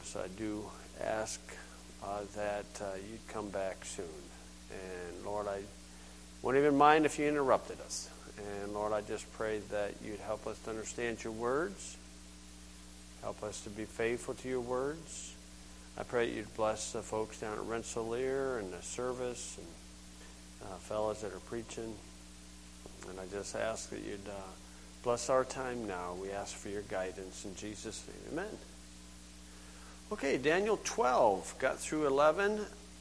words, I do ask that you'd come back soon. And Lord, I wouldn't even mind if you interrupted us. And Lord, I just pray that you'd help us to understand your words. Help us to be faithful to your words. I pray that you'd bless the folks down at Rensselaer and the service and fellows that are preaching. And I just ask that you'd bless our time now. We ask for your guidance in Jesus' name. Amen. Okay, Daniel 12. Got through 11.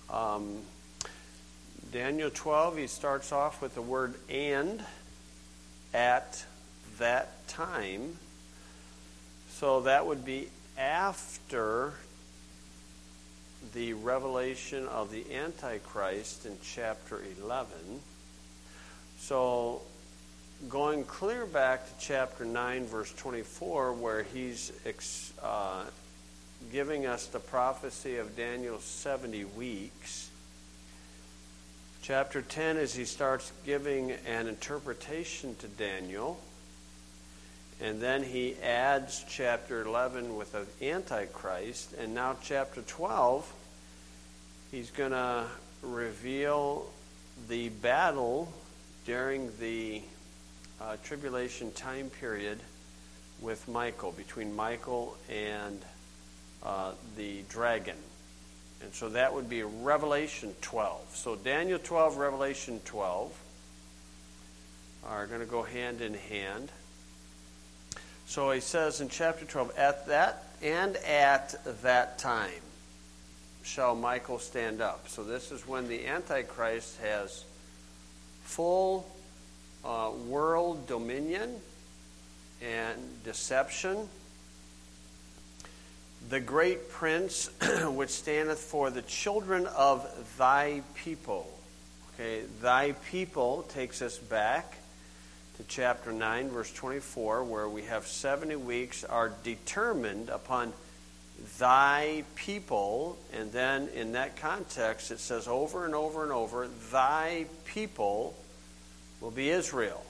Daniel 12, he starts off with the word "and" at that time. So that would be after the revelation of the Antichrist in chapter 11. So going clear back to chapter 9, verse 24, where he's giving us the prophecy of Daniel's 70 weeks. Chapter 10 is he starts giving an interpretation to Daniel. And then he adds chapter 11 with the Antichrist. And now chapter 12, he's going to reveal the battle during the tribulation time period with Michael, between Michael and the dragon. And so that would be Revelation 12. So Daniel 12, Revelation 12 are going to go hand in hand. So he says in chapter 12, at that time shall Michael stand up. So this is when the Antichrist has full world dominion and deception. The great prince which standeth for the children of thy people. Okay, thy people takes us back to chapter 9, verse 24, where we have 70 weeks are determined upon thy people. And then in that context, it says over and over and over, thy people will be Israel.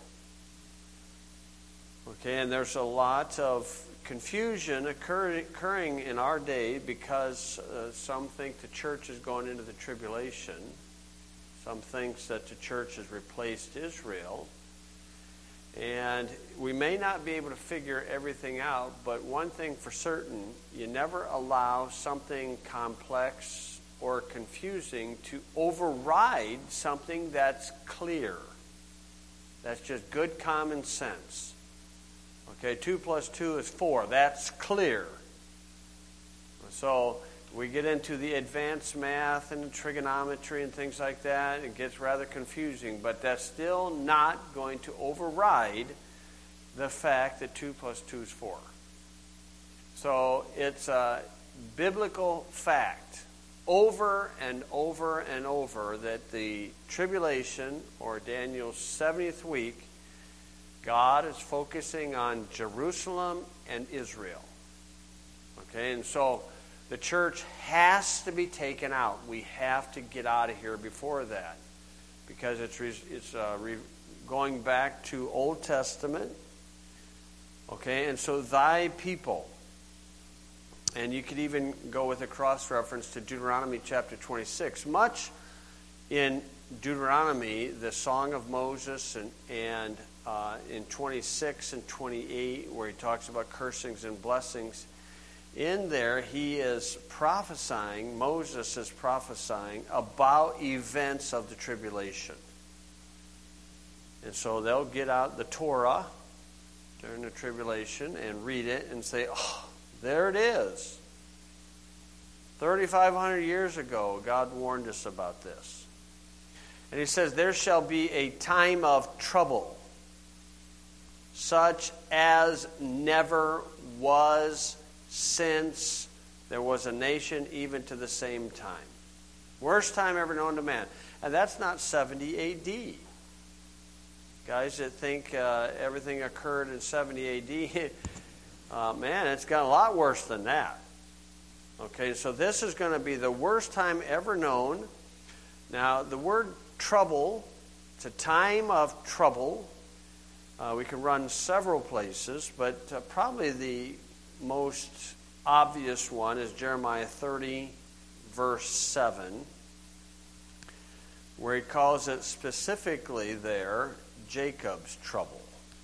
Okay, and there's a lot of confusion occurring in our day because some think the church is going into the tribulation. Some think that the church has replaced Israel. And we may not be able to figure everything out, but one thing for certain, you never allow something complex or confusing to override something that's clear. That's just good common sense. Okay, 2 plus 2 is 4. That's clear. So we get into the advanced math and trigonometry and things like that. It gets rather confusing, but that's still not going to override the fact that 2 plus 2 is 4. So it's a biblical fact over and over and over that the tribulation, or Daniel's 70th week, God is focusing on Jerusalem and Israel. Okay, and so the church has to be taken out. We have to get out of here before that, because it's going back to Old Testament. Okay, and so thy people, and you could even go with a cross-reference to Deuteronomy chapter 26. Much in Deuteronomy, the Song of Moses, and in 26 and 28, where he talks about cursings and blessings, in there he is prophesying, Moses is prophesying about events of the tribulation. And so they'll get out the Torah during the tribulation and read it and say, oh, there it is. 3,500 years ago, God warned us about this. And he says, there shall be a time of trouble, such as never was since there was a nation, even to the same time. Worst time ever known to man. And that's not 70 A.D. Guys that think everything occurred in 70 A.D., man, it's got a lot worse than that. Okay, so this is going to be the worst time ever known. Now, the word trouble, it's a time of trouble. We can run several places, but probably the most obvious one is Jeremiah 30, verse 7, where he calls it specifically there Jacob's trouble.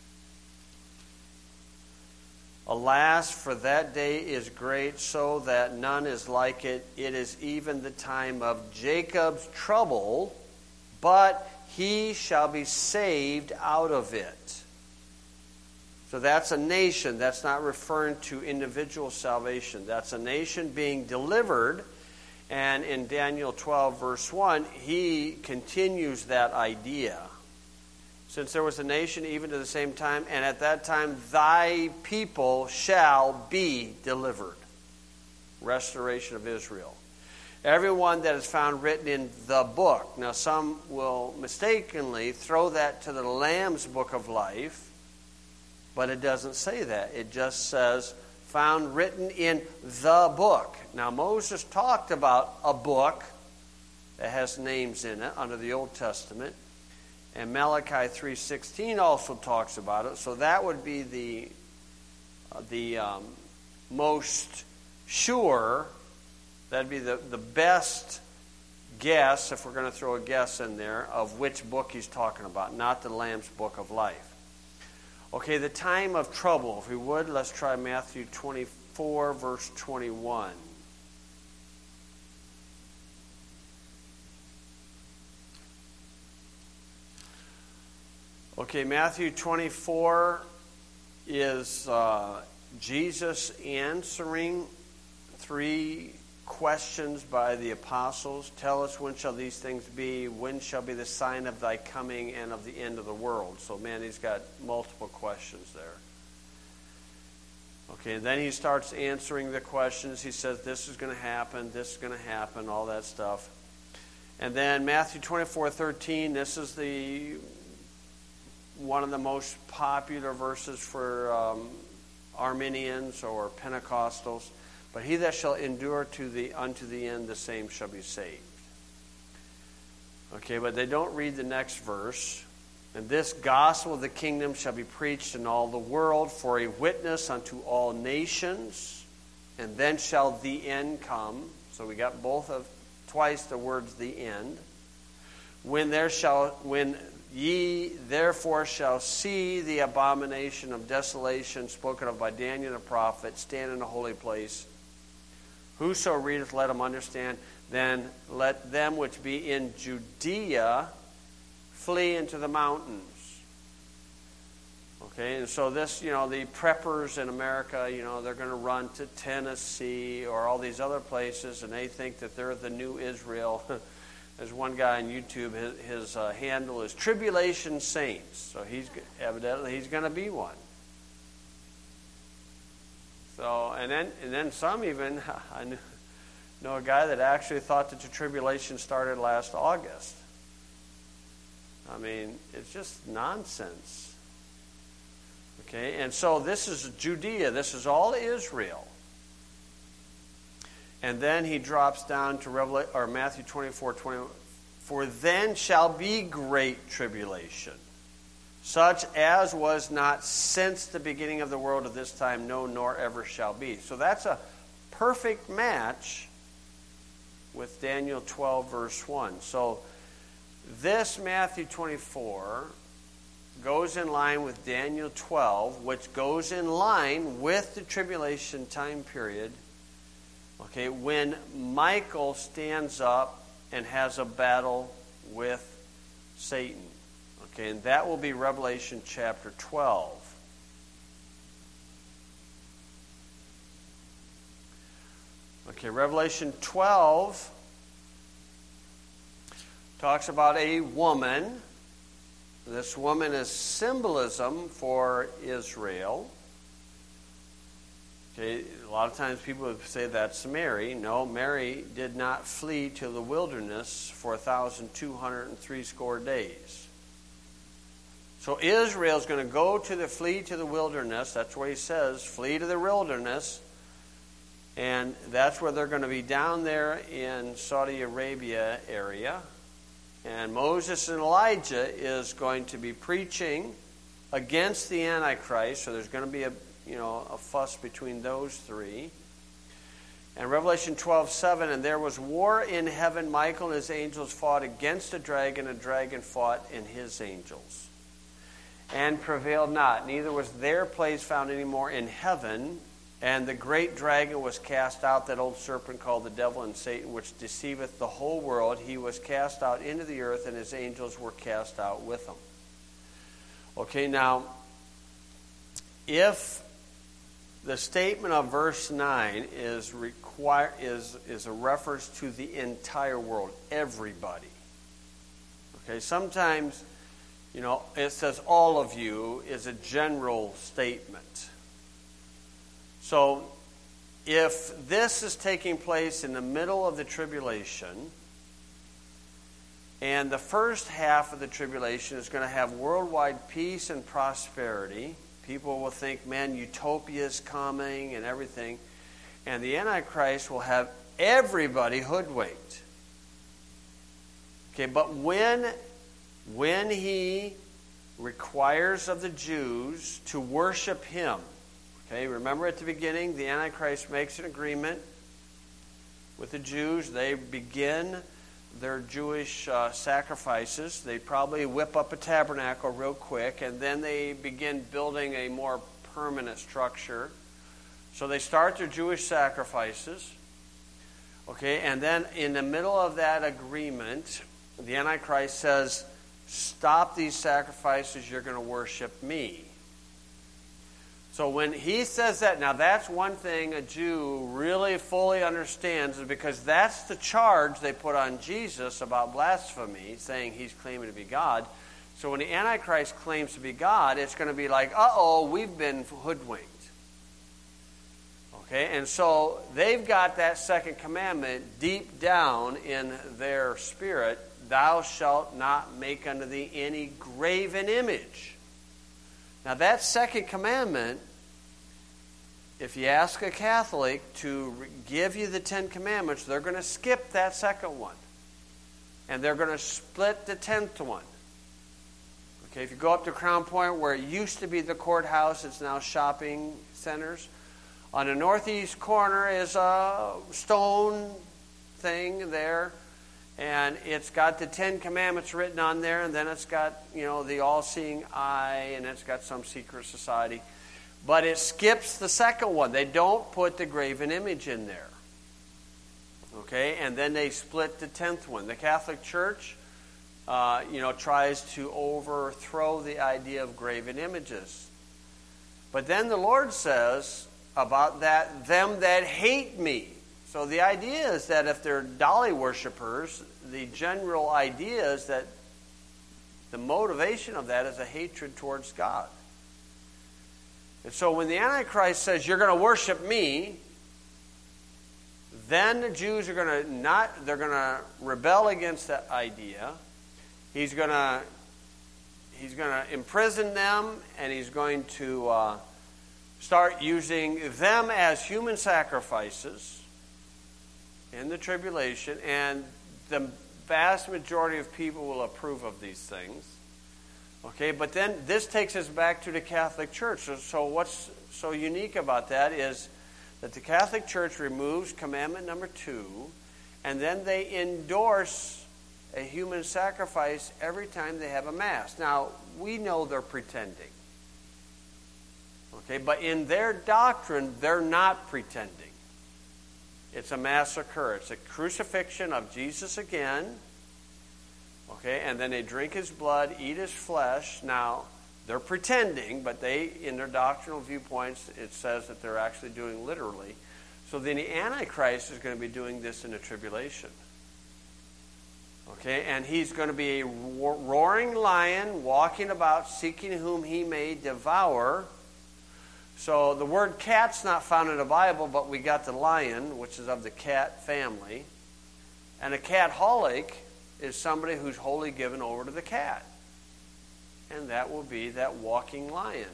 Alas, for that day is great, so that none is like it. It is even the time of Jacob's trouble, but he shall be saved out of it. So that's a nation. That's not referring to individual salvation. That's a nation being delivered. And in Daniel 12, verse 1, he continues that idea. Since there was a nation even to the same time, and at that time thy people shall be delivered. Restoration of Israel. Everyone that is found written in the book. Now some will mistakenly throw that to the Lamb's book of life, but it doesn't say that. It just says found written in the book. Now Moses talked about a book that has names in it under the Old Testament. And Malachi 3:16 also talks about it. So that would be the most sure, that'd be the best guess, if we're going to throw a guess in there, of which book he's talking about, not the Lamb's book of life. Okay, the time of trouble. If we would, let's try Matthew 24, verse 21. Okay, Matthew 24 is Jesus answering 3 questions by the apostles. Tell us, when shall these things be? When shall be the sign of thy coming and of the end of the world? So, man, he's got multiple questions there. Okay, and then he starts answering the questions. He says, this is going to happen, this is going to happen, all that stuff. And then Matthew 24:13, this is one of the most popular verses for Arminians or Pentecostals. But he that shall endure unto the end, the same shall be saved. Okay, but they don't read the next verse. And this gospel of the kingdom shall be preached in all the world for a witness unto all nations, and then shall the end come. So we got twice the words the end. When ye therefore shall see the abomination of desolation spoken of by Daniel the prophet stand in a holy place. Whoso readeth, let him understand. Then let them which be in Judea flee into the mountains. Okay, and so this, the preppers in America, they're going to run to Tennessee or all these other places, and they think that they're the new Israel. There's one guy on YouTube, his handle is Tribulation Saints. So he's going to be one. So, and then some even, I know a guy that actually thought that the tribulation started last August. I mean, it's just nonsense. Okay, and so this is Judea. This is all Israel. And then he drops down to Matthew 24:20. For then shall be great tribulation, such as was not since the beginning of the world at this time, no, nor ever shall be. So that's a perfect match with Daniel 12, verse 1. So this Matthew 24 goes in line with Daniel 12, which goes in line with the tribulation time period. Okay, when Michael stands up and has a battle with Satan. Okay, and that will be Revelation chapter 12. Okay, Revelation 12 talks about a woman. This woman is symbolism for Israel. Okay, a lot of times people would say that's Mary. No, Mary did not flee to the wilderness for 1,260 days. So Israel is going to flee to the wilderness. That's what he says, flee to the wilderness. And that's where they're going to be down there in Saudi Arabia area. And Moses and Elijah is going to be preaching against the Antichrist. So there's going to be a fuss between those three. And Revelation 12:7, and there was war in heaven. Michael and his angels fought against a dragon fought in his angels, and prevailed not. Neither was their place found any more in heaven. And the great dragon was cast out, that old serpent called the devil and Satan, which deceiveth the whole world. He was cast out into the earth, and his angels were cast out with him. Okay, now, if the statement of verse 9 is a reference to the entire world, everybody. Okay, sometimes, it says all of you is a general statement. So, if this is taking place in the middle of the tribulation, and the first half of the tribulation is going to have worldwide peace and prosperity, people will think, man, utopia is coming and everything, and the Antichrist will have everybody hoodwinked. Okay, but when he requires of the Jews to worship him, okay, remember at the beginning, the Antichrist makes an agreement with the Jews. They begin their Jewish sacrifices. They probably whip up a tabernacle real quick, and then they begin building a more permanent structure. So they start their Jewish sacrifices. Okay, and then in the middle of that agreement, the Antichrist says, stop these sacrifices, you're going to worship me. So when he says that, now that's one thing a Jew really fully understands, because that's the charge they put on Jesus about blasphemy, saying he's claiming to be God. So when the Antichrist claims to be God, it's going to be like, we've been hoodwinked. Okay, and so they've got that second commandment deep down in their spirit, thou shalt not make unto thee any graven image. Now that second commandment, if you ask a Catholic to give you the 10 Commandments, they're going to skip that second one. And they're going to split the 10th one. Okay, if you go up to Crown Point, where it used to be the courthouse, it's now shopping centers. On the northeast corner is a stone thing there. And it's got the 10 Commandments written on there. And then it's got, the all-seeing eye. And it's got some secret society. But it skips the second one. They don't put the graven image in there. Okay, and then they split the 10th one. The Catholic Church, tries to overthrow the idea of graven images. But then the Lord says about that, them that hate me. So the idea is that if they're dolly worshipers, the general idea is that the motivation of that is a hatred towards God. And so when the Antichrist says, you're going to worship me, then the Jews are going to rebel against that idea. He's going to imprison them, and he's going to start using them as human sacrifices in the tribulation, and the vast majority of people will approve of these things. Okay, but then this takes us back to the Catholic Church. So what's so unique about that is that the Catholic Church removes commandment number 2, and then they endorse a human sacrifice every time they have a Mass. Now, we know they're pretending. Okay, but in their doctrine, they're not pretending. It's a massacre. It's a crucifixion of Jesus again. Okay, and then they drink his blood, eat his flesh. Now, they're pretending, but in their doctrinal viewpoints, it says that they're actually doing literally. So then the Antichrist is going to be doing this in the tribulation. Okay, and he's going to be a roaring lion, walking about, seeking whom he may devour. So the word cat's not found in the Bible, but we got the lion, which is of the cat family. And a catholic is somebody who's wholly given over to the cat. And that will be that walking lion.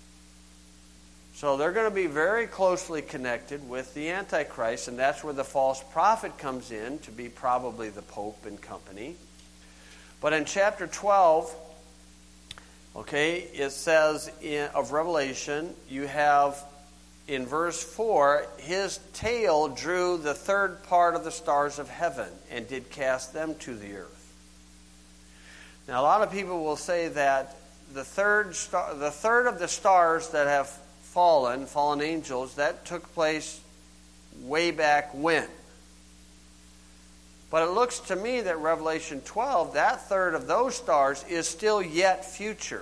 So they're going to be very closely connected with the Antichrist, and that's where the false prophet comes in to be probably the Pope and company. But in chapter 12, okay, it says of Revelation, you have in verse 4, his tail drew the third part of the stars of heaven and did cast them to the earth. Now, a lot of people will say that the third of the stars that have fallen angels, that took place way back when. But it looks to me that Revelation 12, that third of those stars is still yet future.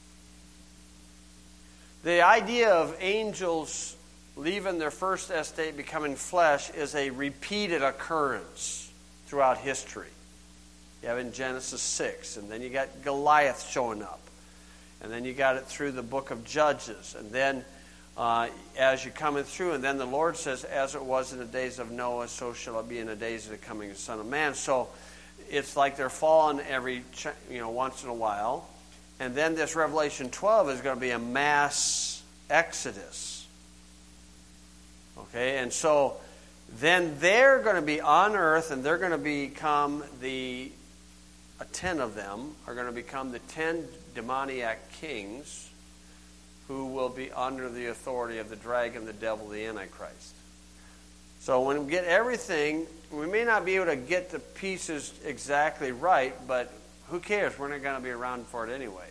The idea of angels leaving their first estate, becoming flesh, is a repeated occurrence throughout history. You have in Genesis 6, and then you got Goliath showing up. And then you got it through the book of Judges. And then as you're coming through, and then the Lord says, as it was in the days of Noah, so shall it be in the days of the coming of the Son of Man. So it's like they're falling every, once in a while. And then this Revelation 12 is going to be a mass exodus. Okay, and so then they're going to be on earth, and they're going to become 10 of them are going to become the 10 demoniac kings who will be under the authority of the dragon, the devil, the Antichrist. So when we get everything, we may not be able to get the pieces exactly right, but who cares? We're not going to be around for it anyway.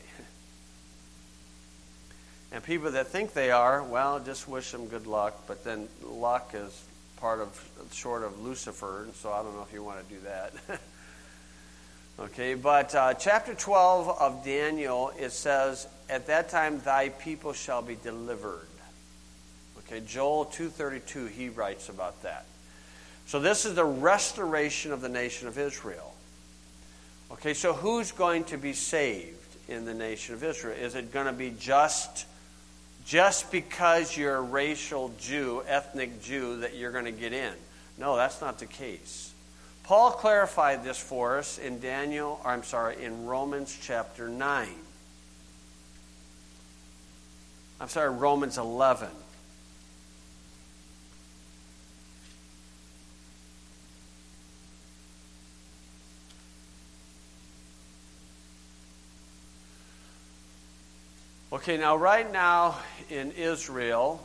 And people that think they are, well, just wish them good luck, but then luck is short of Lucifer, and so I don't know if you want to do that. Okay, but chapter 12 of Daniel, it says, at that time thy people shall be delivered. Okay, Joel 2:32, he writes about that. So this is the restoration of the nation of Israel. Okay, so who's going to be saved in the nation of Israel? Is it going to be just because you're a racial Jew, ethnic Jew, that you're going to get in? No, that's not the case. Paul clarified this for us in Romans chapter 9. Romans 11. Okay, now right now in Israel,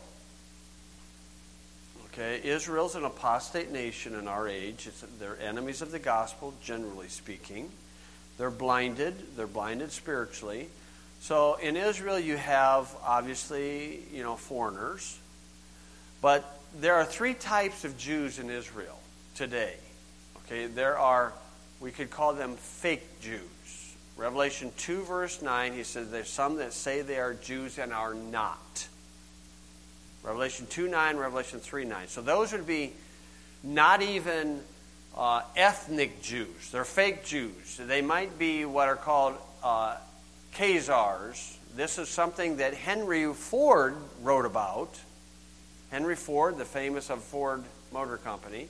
Israel's an apostate nation in our age. They're enemies of the gospel, generally speaking. They're blinded spiritually. So in Israel you have, obviously, foreigners. But there are three types of Jews in Israel today. Okay, we could call them fake Jews. Revelation 2 verse 9, he says there's some that say they are Jews and are not. Revelation 2:9, Revelation 3:9. So those would be not even ethnic Jews. They're fake Jews. They might be what are called Khazars. This is something that Henry Ford wrote about. Henry Ford, the famous of Ford Motor Company.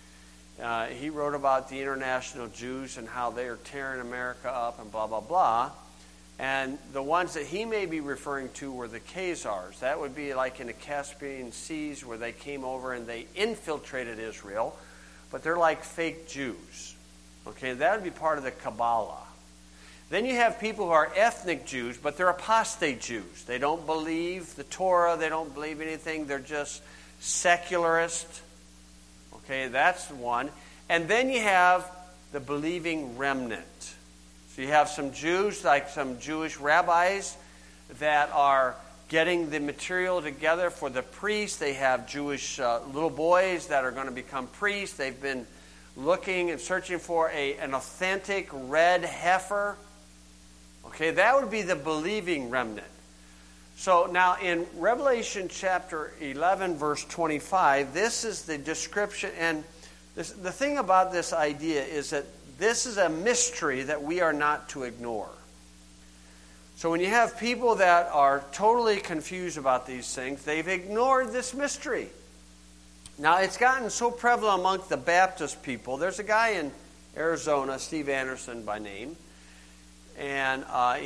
He wrote about the international Jews and how they are tearing America up and blah, blah, blah. And the ones that he may be referring to were the Khazars. That would be like in the Caspian Seas where they came over and they infiltrated Israel. But they're like fake Jews. Okay, that would be part of the Kabbalah. Then you have people who are ethnic Jews, but they're apostate Jews. They don't believe the Torah. They don't believe anything. They're just secularist. Okay, that's one. And then you have the believing remnant. So you have some Jews, like some Jewish rabbis, that are getting the material together for the priests. They have Jewish little boys that are going to become priests. They've been looking and searching for an authentic red heifer. Okay, that would be the believing remnant. So now in Revelation chapter 11, verse 25, this is the description. And the thing about this idea is that this is a mystery that we are not to ignore. So when you have people that are totally confused about these things, they've ignored this mystery. Now, it's gotten so prevalent among the Baptist people. There's a guy in Arizona, Steve Anderson by name, and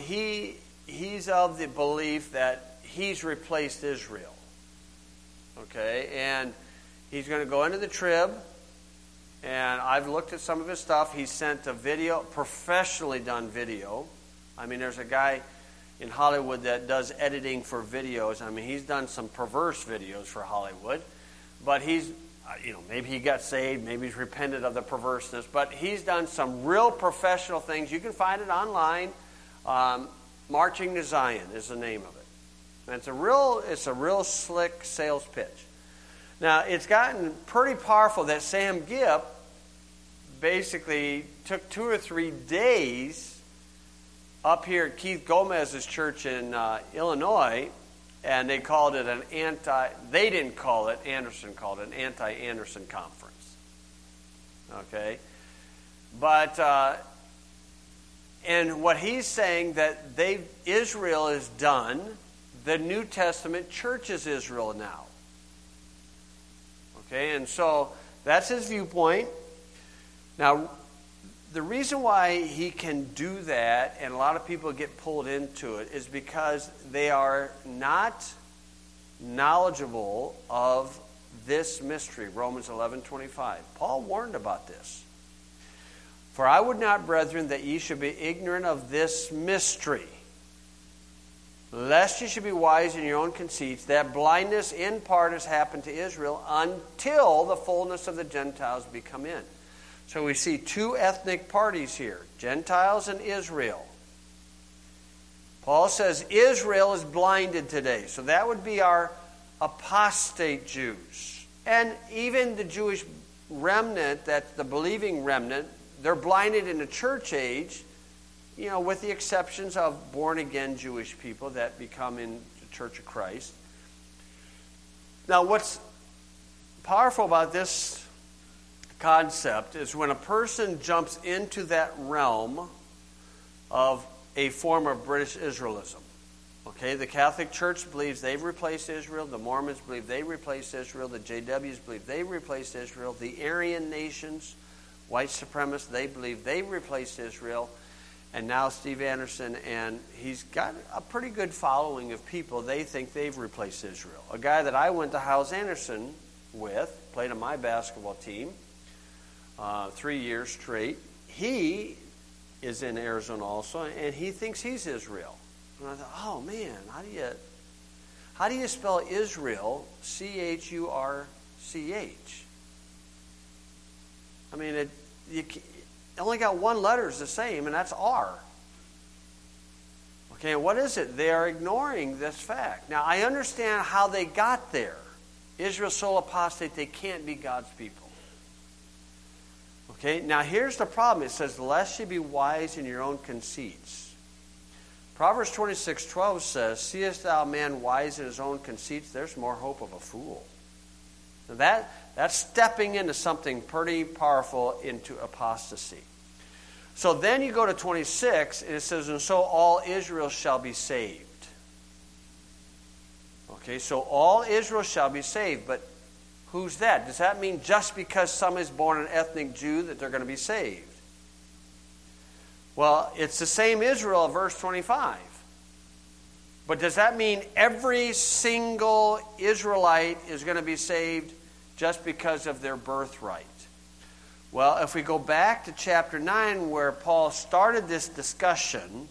he's of the belief that he's replaced Israel. Okay, and he's going to go into the trib. And I've looked at some of his stuff. He sent a video, professionally done video. I mean, there's a guy, in Hollywood that does editing for videos. I mean, he's done some perverse videos for Hollywood, but he's, maybe he got saved, maybe he's repented of the perverseness, but he's done some real professional things. You can find it online. Marching to Zion is the name of it. And it's a real slick sales pitch. Now, it's gotten pretty powerful that Sam Gipp basically took 2 or 3 days up here at Keith Gomez's church in Illinois, and they called it they didn't call it, Anderson called it an anti-Anderson conference. Okay? But, and what he's saying that Israel is done, the New Testament church is Israel now. Okay, and so that's his viewpoint. Now, the reason why he can do that, and a lot of people get pulled into it, is because they are not knowledgeable of this mystery, Romans 11:25. Paul warned about this. For I would not, brethren, that ye should be ignorant of this mystery, lest ye should be wise in your own conceits, that blindness in part has happened to Israel until the fullness of the Gentiles be come in. So we see 2 ethnic parties here, Gentiles and Israel. Paul says Israel is blinded today. So that would be our apostate Jews. And even the Jewish remnant, that's the believing remnant, they're blinded in the church age, with the exceptions of born-again Jewish people that become in the Church of Christ. Now, what's powerful about this concept is when a person jumps into that realm of a form of British Israelism. Okay, the Catholic Church believes they've replaced Israel. The Mormons believe they replaced Israel. The JWs believe they replaced Israel. The Aryan nations, white supremacists, they believe they replaced Israel. And now Steve Anderson, and he's got a pretty good following of people. They think they've replaced Israel. A guy that I went to Hyles Anderson with, played on my basketball team 3 years straight. He is in Arizona also, and he thinks he's Israel. And I thought, oh man, how do you spell Israel? Church. I mean, you only got one letter is the same, and that's R. Okay, and what is it? They are ignoring this fact. Now, I understand how they got there. Israel's so apostate, they can't be God's people. Okay, now here's the problem. It says, lest ye be wise in your own conceits. Proverbs 26:12 says, seest thou a man wise in his own conceits? There's more hope of a fool. Now that's stepping into something pretty powerful, into apostasy. So then you go to 26, and it says, and so all Israel shall be saved. Okay, so all Israel shall be saved, but who's that? Does that mean just because some is born an ethnic Jew that they're going to be saved? Well, it's the same Israel of verse 25. But does that mean every single Israelite is going to be saved just because of their birthright? Well, if we go back to chapter 9 where Paul started this discussion,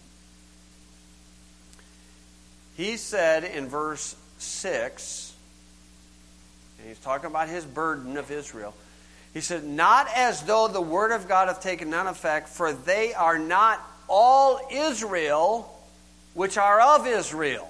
he said in verse 6, and he's talking about his burden of Israel, he said, not as though the word of God hath taken none effect, for they are not all Israel which are of Israel.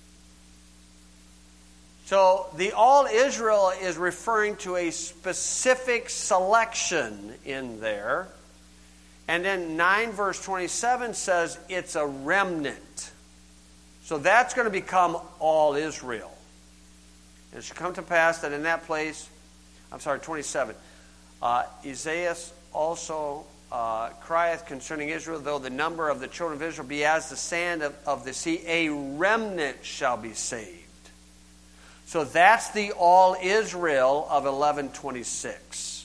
So the all Israel is referring to a specific selection in there. And then 9 verse 27 says it's a remnant. So that's going to become all Israel. And it shall come to pass that in that place, 27. Isaiah also crieth concerning Israel, though the number of the children of Israel be as the sand of the sea, a remnant shall be saved. So that's the all Israel of 11:26.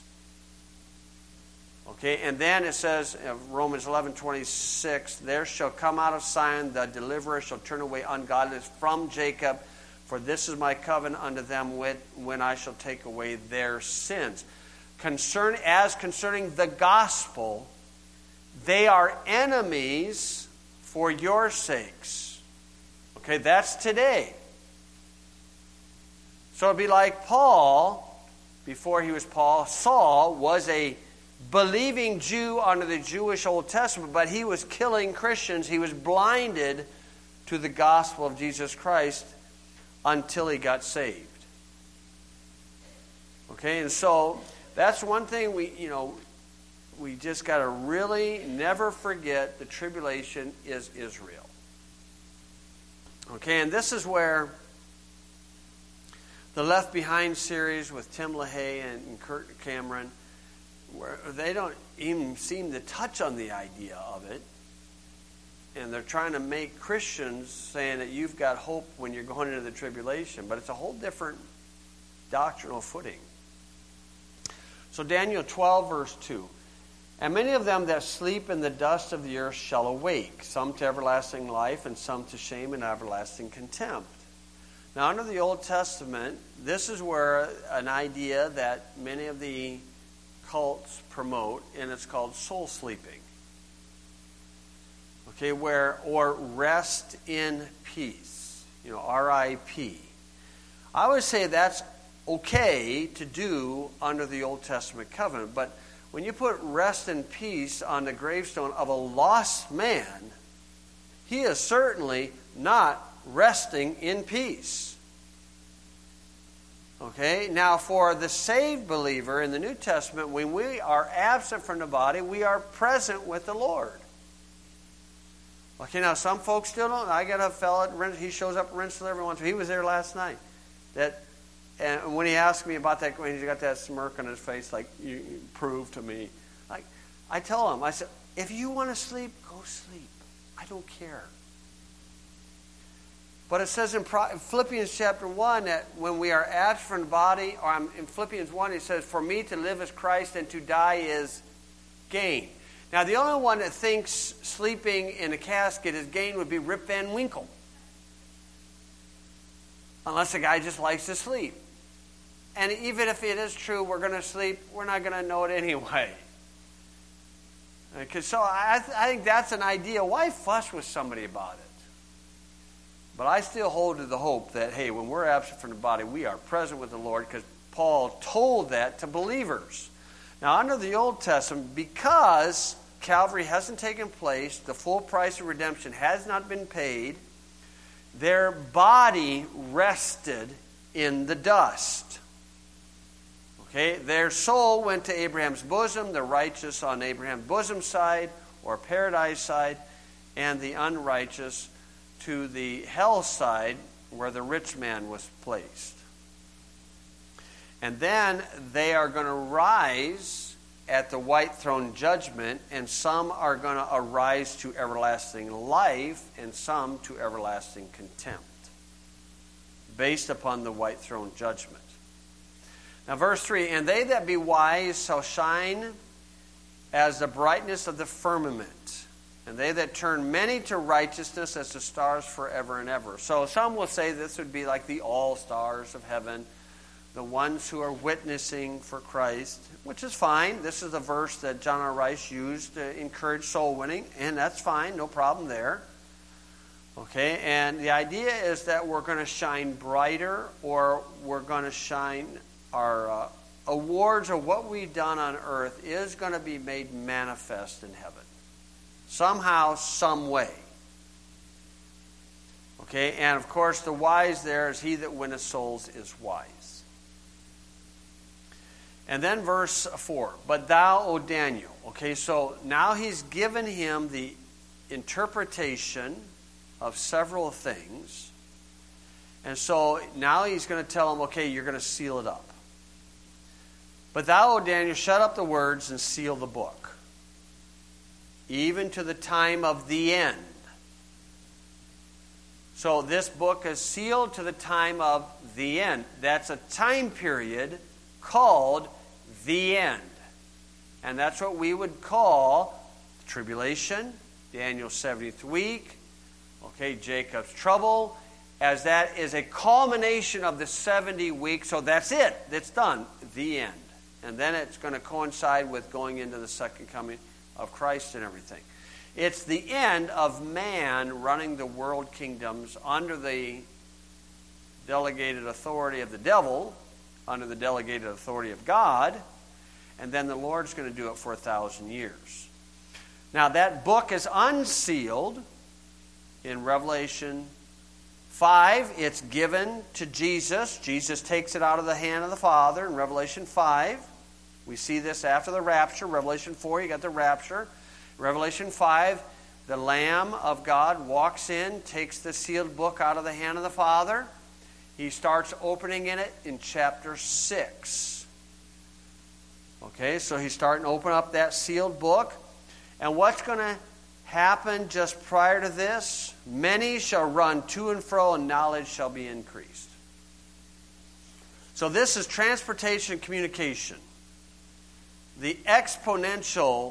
Okay, and then it says, Romans 11:26, there shall come out of Zion the deliverer, shall turn away ungodliness from Jacob, for this is my covenant unto them when I shall take away their sins. Concerning the gospel, they are enemies for your sakes. Okay, that's today. So it'd be like Paul, before he was Paul, Saul was a believing Jew under the Jewish Old Testament, but he was killing Christians. He was blinded to the gospel of Jesus Christ until he got saved. Okay, and so that's one thing we just got to really never forget. The tribulation is Israel. Okay, and this is where the Left Behind series with Tim LaHaye and Kurt Cameron, where they don't even seem to touch on the idea of it. And they're trying to make Christians saying that you've got hope when you're going into the tribulation. But it's a whole different doctrinal footing. So Daniel 12, verse 2. And many of them that sleep in the dust of the earth shall awake, some to everlasting life, and some to shame and everlasting contempt. Now, under the Old Testament, this is where an idea that many of the cults promote, and it's called soul sleeping. Okay, or rest in peace. R.I.P. I would say that's okay to do under the Old Testament covenant, but when you put rest in peace on the gravestone of a lost man, he is certainly not resting in peace. Okay, now for the saved believer in the New Testament, when we are absent from the body, we are present with the Lord. Okay, now some folks still don't. I got a fella, he shows up at Rensselaer every once in a while. He was there last night. And when he asked me about that, when he's got that smirk on his face, like, you prove to me. Like, I tell him, I said, if you want to sleep, go sleep. I don't care. But it says in Philippians chapter 1 that when we are absent from the body, or in Philippians 1 it says, for me to live is Christ and to die is gain. Now the only one that thinks sleeping in a casket is gain would be Rip Van Winkle. Unless the guy just likes to sleep. And even if it is true, we're going to sleep, we're not going to know it anyway. So I think that's an idea. Why fuss with somebody about it? But I still hold to the hope that, hey, when we're absent from the body, we are present with the Lord, because Paul told that to believers. Now, under the Old Testament, because Calvary hasn't taken place, the full price of redemption has not been paid, their body rested in the dust. Okay, their soul went to Abraham's bosom, the righteous on Abraham's bosom side, or paradise side, and the unrighteous to the hell side, where the rich man was placed. And then they are going to rise at the white throne judgment, and some are going to arise to everlasting life, and some to everlasting contempt, based upon the white throne judgment. Now verse 3, and they that be wise shall shine as the brightness of the firmament, and they that turn many to righteousness as the stars forever and ever. So some will say this would be like the all-stars of heaven, the ones who are witnessing for Christ, which is fine. This is a verse that John R. Rice used to encourage soul winning, and that's fine, no problem there. Okay, and the idea is that we're going to shine brighter, or we're going to shine, our awards of what we've done on earth is going to be made manifest in heaven. Somehow, some way. Okay, and of course the wise there is he that winneth souls is wise. And then verse 4, but thou, O Daniel. Okay, so now he's given him the interpretation of several things. And so now he's going to tell him, okay, you're going to seal it up. But thou, O Daniel, shut up the words and seal the book, even to the time of the end. So this book is sealed to the time of the end. That's a time period called the end. And that's what we would call tribulation, Daniel's 70th week, okay, Jacob's trouble, as that is a culmination of the 70 weeks. So that's it. It's done. The end. And then it's going to coincide with going into the second coming of Christ and everything. It's the end of man running the world kingdoms under the delegated authority of the devil, under the delegated authority of God, and then the Lord's going to do it for 1,000 years. Now that book is unsealed in Revelation 5. It's given to Jesus. Jesus takes it out of the hand of the Father in Revelation 5. We see this after the rapture. Revelation 4, you got the rapture. Revelation 5, the Lamb of God walks in, takes the sealed book out of the hand of the Father. He starts opening in it in chapter 6. Okay, so he's starting to open up that sealed book. And what's going to happen just prior to this? Many shall run to and fro, and knowledge shall be increased. So this is transportation and communication. The exponential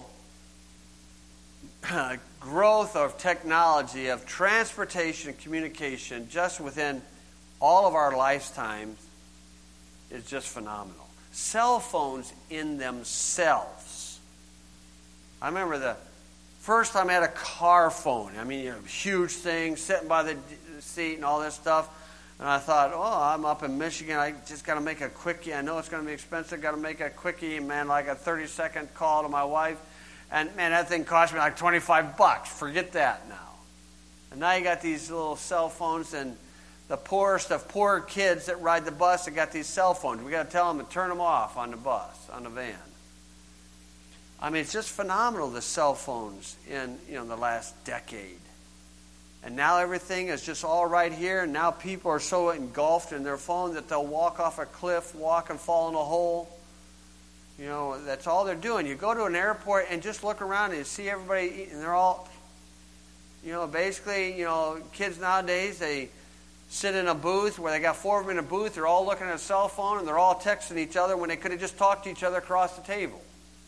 growth of technology, of transportation and communication, just within all of our lifetimes, is just phenomenal. Cell phones in themselves. I remember the first time I had a car phone. I mean, huge thing, sitting by the seat and all this stuff. And I thought, oh, I'm up in Michigan. I just got to make a quickie. I know it's going to be expensive. Got to make a quickie, man, like a 30-second call to my wife. And, man, that thing cost me like $25. Forget that now. And now you got these little cell phones, and the poorest of poor kids that ride the bus that got these cell phones. We got to tell them to turn them off on the bus, on the van. I mean, it's just phenomenal, the cell phones in the last decade. And now everything is just all right here, and now people are so engulfed in their phone that they'll walk off a cliff, walk and fall in a hole. That's all they're doing. You go to an airport and just look around and you see everybody eating, and they're all, basically, kids nowadays, they sit in a booth where they got 4 of them in a booth. They're all looking at a cell phone, and they're all texting each other when they could have just talked to each other across the table.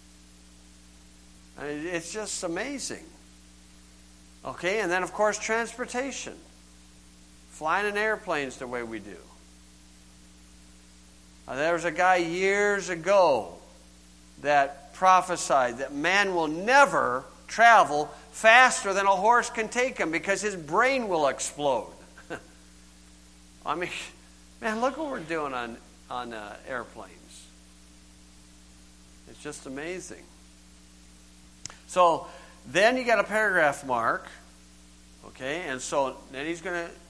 I mean, it's just amazing. Okay, and then, of course, transportation. Flying in airplanes the way we do. There was a guy years ago that prophesied that man will never travel faster than a horse can take him because his brain will explode. I mean, man, look what we're doing on airplanes. It's just amazing. So then you got a paragraph mark, okay, and so then he's going to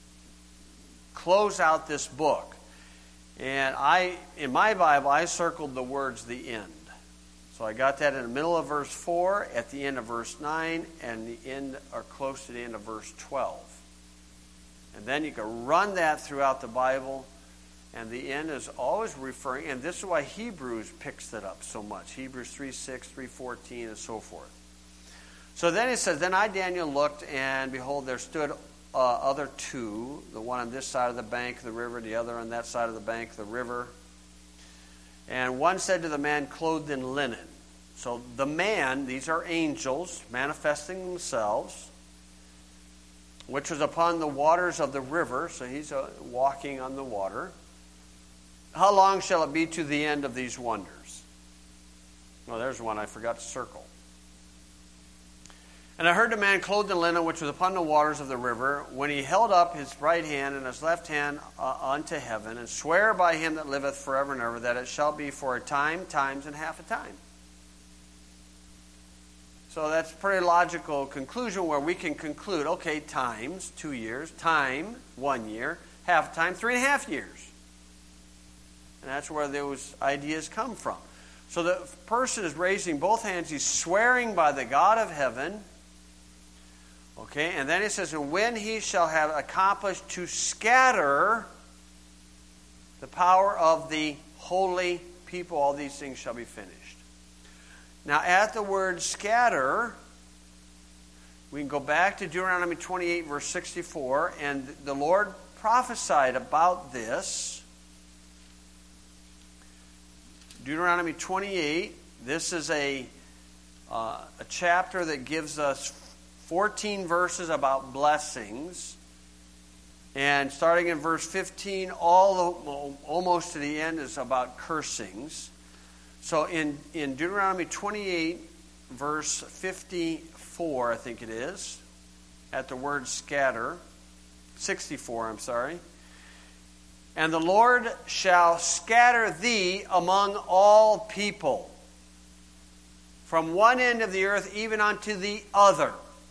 close out this book. And in my Bible, I circled the words "the end." So I got that in the middle of verse 4, at the end of verse 9, and the end, or close to the end of verse 12. And then you can run that throughout the Bible, and the end is always referring, and this is why Hebrews picks it up so much. Hebrews 3:6, 3:14, and so forth. So then it says, "Then I, Daniel, looked, and behold, there stood other two, the one on this side of the bank of the river, the other on that side of the bank of the river. And one said to the man clothed in linen." So the man, these are angels manifesting themselves, which was upon the waters of the river. So he's walking on the water. "How long shall it be to the end of these wonders?" Well, there's one I forgot to circle. "And I heard the man clothed in linen, which was upon the waters of the river, when he held up his right hand and his left hand unto heaven, and swear by him that liveth forever and ever, that it shall be for a time, times, and half a time." So that's a pretty logical conclusion where we can conclude, okay, times, 2 years, time, 1 year, half a time, 3.5 years. And that's where those ideas come from. So the person is raising both hands. He's swearing by the God of heaven. Okay, and then it says, "And when he shall have accomplished to scatter the power of the holy people, all these things shall be finished." Now, at the word scatter, we can go back to Deuteronomy 28, verse 64, and the Lord prophesied about this. Deuteronomy 28, this is a chapter that gives us 14 verses about blessings. And starting in verse 15, almost to the end, is about cursings. So in Deuteronomy 28, verse 55, 64, I think it is, at the word scatter. 64, I'm sorry. And the Lord shall scatter thee among all people, from one end of the earth even unto the other.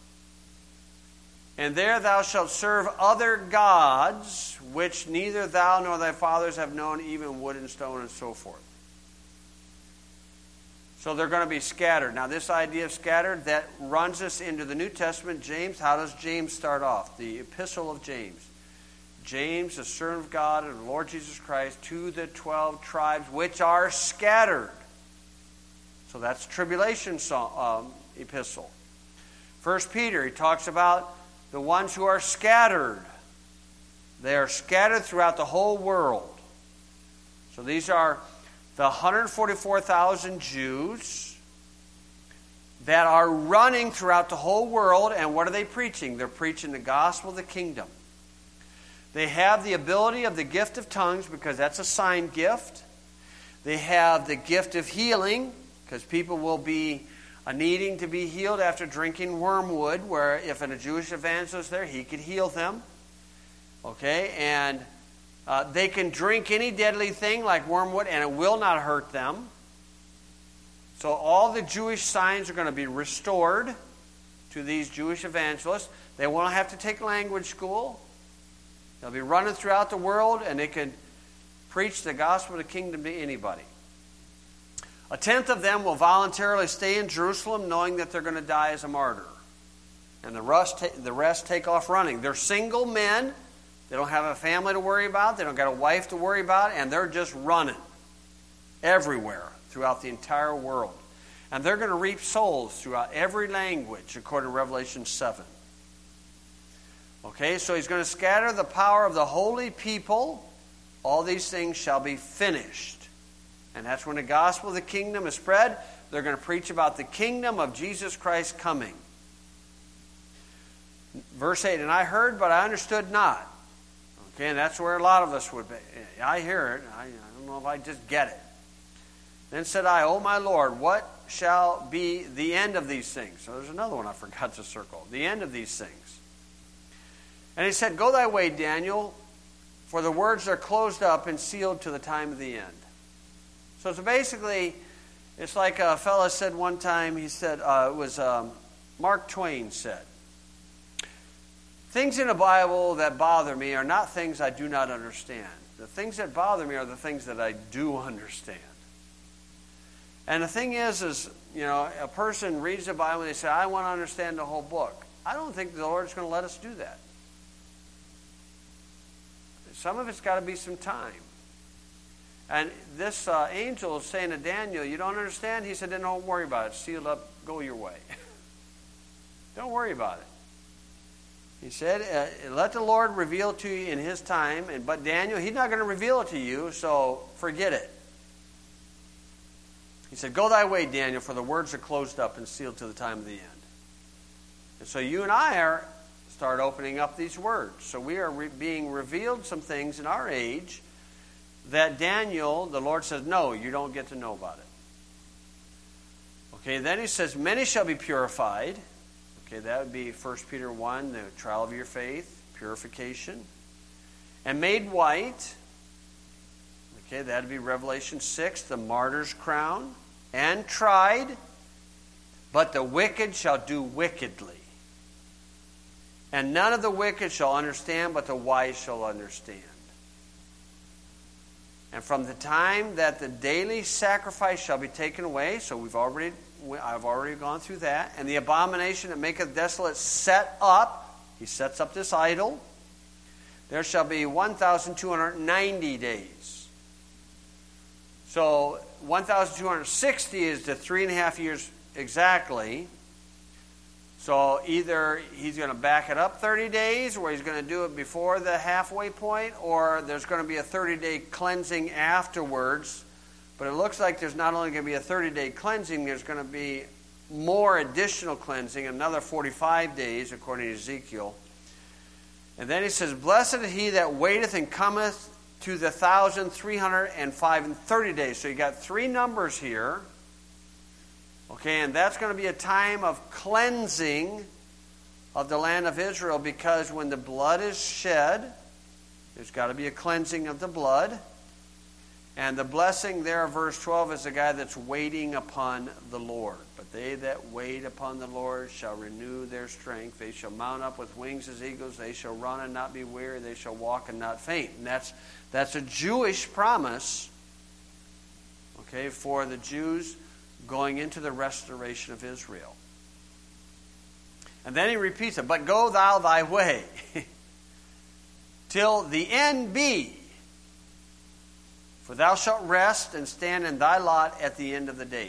And there thou shalt serve other gods, which neither thou nor thy fathers have known, even wood and stone and so forth. So they're going to be scattered. Now this idea of scattered, that runs us into the New Testament. James, how does James start off? The Epistle of James. James, the servant of God and the Lord Jesus Christ, to the 12 tribes which are scattered. So that's tribulation epistle. 1 Peter, he talks about the ones who are scattered. They are scattered throughout the whole world. So these are the 144,000 Jews that are running throughout the whole world. And what are they preaching? They're preaching the gospel of the kingdom. They have the ability of the gift of tongues because that's a sign gift. They have the gift of healing because people will be needing to be healed after drinking wormwood, where if a Jewish evangelist there, he could heal them. Okay, and they can drink any deadly thing like wormwood and it will not hurt them. So all the Jewish signs are going to be restored to these Jewish evangelists. They won't have to take language school. They'll be running throughout the world and they can preach the gospel of the kingdom to anybody. 1/10 of them will voluntarily stay in Jerusalem knowing that they're going to die as a martyr. And the rest take off running. They're single men. They don't have a family to worry about. They don't got a wife to worry about. And they're just running everywhere throughout the entire world. And they're going to reap souls throughout every language according to Revelation 7. Okay, so he's going to scatter the power of the holy people. All these things shall be finished. And that's when the gospel of the kingdom is spread. They're going to preach about the kingdom of Jesus Christ coming. Verse 8, and I heard, but I understood not. Okay, and that's where a lot of us would be. I hear it. I don't know if I just get it. Then said I, O my Lord, what shall be the end of these things? So there's another one I forgot to circle. The end of these things. And he said, Go thy way, Daniel, for the words are closed up and sealed to the time of the end. So basically, it's like a fellow said one time, he said, it was Mark Twain said, things in the Bible that bother me are not things I do not understand. The things that bother me are the things that I do understand. And the thing is, a person reads the Bible and they say, I want to understand the whole book. I don't think the Lord's going to let us do that. Some of it's got to be some time. And this angel is saying to Daniel, you don't understand? He said, then don't worry about it. Sealed up, go your way. Don't worry about it. He said, let the Lord reveal to you in his time. But Daniel, he's not going to reveal it to you, so forget it. He said, go thy way, Daniel, for the words are closed up and sealed to the time of the end. And so you and I start opening up these words. So we are being revealed some things in our age that Daniel, the Lord says, no, you don't get to know about it. Okay, then he says, many shall be purified. Okay, that would be 1 Peter 1, the trial of your faith, purification. And made white. Okay, that would be Revelation 6, the martyr's crown. And tried, but the wicked shall do wickedly. And none of the wicked shall understand, but the wise shall understand. And from the time that the daily sacrifice shall be taken away, so I've already gone through that, and the abomination that maketh desolate set up, he sets up this idol, there shall be 1,290 days. So 1,260 is the 3.5 years exactly. So either he's going to back it up 30 days, or he's going to do it before the halfway point, or there's going to be a 30-day cleansing afterwards. But it looks like there's not only going to be a 30-day cleansing, there's going to be more additional cleansing, another 45 days, according to Ezekiel. And then he says, blessed is he that waiteth and cometh to the 1,305 and 30 days. So you got three numbers here. Okay, and that's going to be a time of cleansing of the land of Israel, because when the blood is shed, there's got to be a cleansing of the blood. And the blessing there, verse 12, is the guy that's waiting upon the Lord. But they that wait upon the Lord shall renew their strength. They shall mount up with wings as eagles. They shall run and not be weary. They shall walk and not faint. And that's a Jewish promise, okay, for the Jews going into the restoration of Israel. And then he repeats it, but go thou thy way, till the end be. For thou shalt rest and stand in thy lot at the end of the days.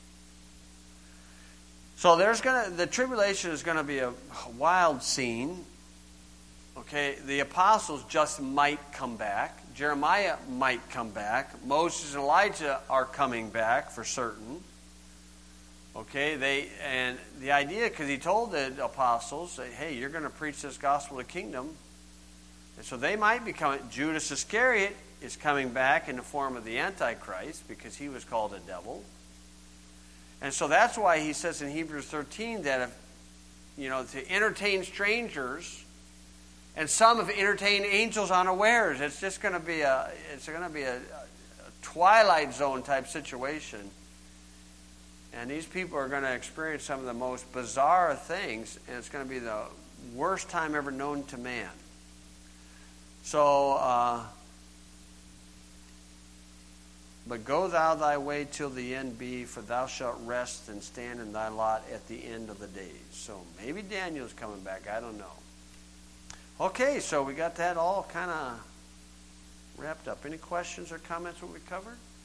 So the tribulation is going to be a wild scene. Okay, the apostles just might come back. Jeremiah might come back. Moses and Elijah are coming back for certain. Okay, and the idea, because he told the apostles, hey, you're going to preach this gospel of the kingdom. And so they might be coming. Judas Iscariot is coming back in the form of the Antichrist, because he was called a devil. And so that's why he says in Hebrews 13 that if, to entertain strangers, and some have entertained angels unawares. It's just going to be a Twilight Zone type situation. And these people are going to experience some of the most bizarre things, and it's going to be the worst time ever known to man. So, but go thou thy way till the end be, for thou shalt rest and stand in thy lot at the end of the days. So maybe Daniel's coming back. I don't know. Okay, so we got that all kind of wrapped up. Any questions or comments what we covered?